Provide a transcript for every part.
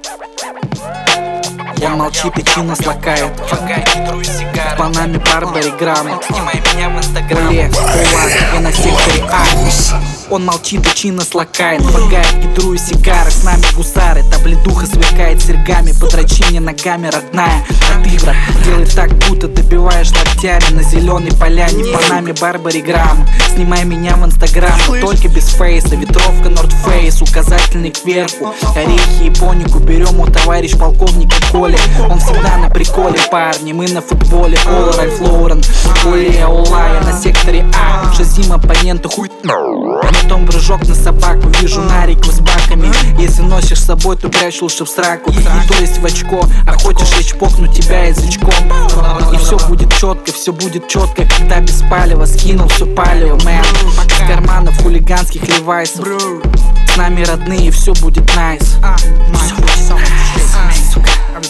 Он молчит и чинно слакает. В Панаме Барбари Грамм. Снимай меня в инстаграме. Я на секторе А. Он молчит и чинно слакает. Вагает, гидрую сигары. С нами гусары. Табледуха сверкает серьгами. Подрочи мне ногами, родная. А ты, брат, делай так, будто добиваешь локтями на зеленой поляне. В Панаме Барбари Грамм. Снимай меня в инстаграм, но только без фейса. Ветровка North Face, указательный кверху. Орехи и понику берем у товарищ полковника Коли. Он всегда на приколе, парни, мы на футболе. Ола, Ральф Лоурен, Олея, Ола. Я на секторе А, Шазим оппонента хуй. Потом прыжок на собаку, вижу Нарику с баками. Если носишь с собой, то прячь лучше в сраку. Не то есть в очко, а хочешь лечь похнуть тебя язычком. И все будет четко, когда без палева скинул все палево, мэн. Из карманов хулиганских левайсов. С нами родные, все будет найс. Все будет найс, сука.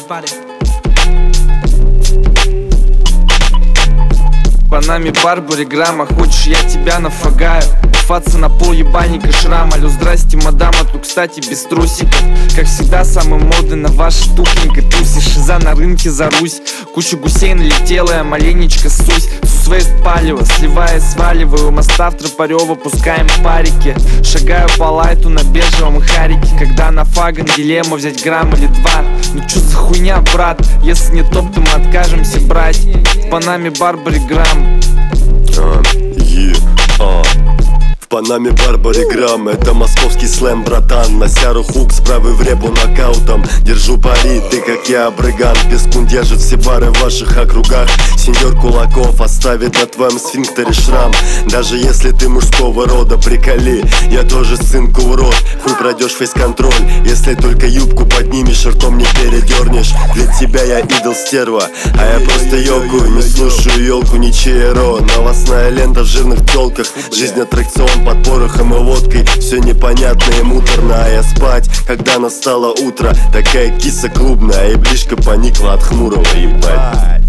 В Панаме Барбари Грамма, хочешь я тебя нафагаю? Фаца на пол ебальника шрам. Алло, здрасте, мадам, а тут, кстати, без трусиков. Как всегда, самый модный на вашей тухленькой тусе. Шиза на рынке за Русь. Куча гусей налетела, я маленечко сусь. Сусвейст палево, сливая, сваливаю. Моста в Тропарева, пускаем парики. Шагаю по лайту на бежевом харике. Когда на фаган дилемма взять грамм или два. Ну чё за хуйня, брат? Если не топ, то мы откажемся брать. В Панаме Барбари Грамм. В Панаме Барбари Грамм, это московский слэм, братан. Нося хук с правой в репу нокаутом. Держу пари, ты как я, брыган. Пескун держит все бары в ваших округах. Сеньор Кулаков оставит на твоем сфинктере шрам. Даже если ты мужского рода, приколи, я тоже сынку в рот. Хуй пройдешь фейс-контроль, если только юбку поднимешь, ртом не передернешь. Для тебя я идол стерва, а я просто ёлкую. Не слушаю елку, ни чейро. Новостная лента в жирных телках. Жизнь аттракцион под порохом и водкой. Все непонятно и муторно, а я спать, когда настало утро. Такая киса клубная, и ближка поникла от хмурого, ебать.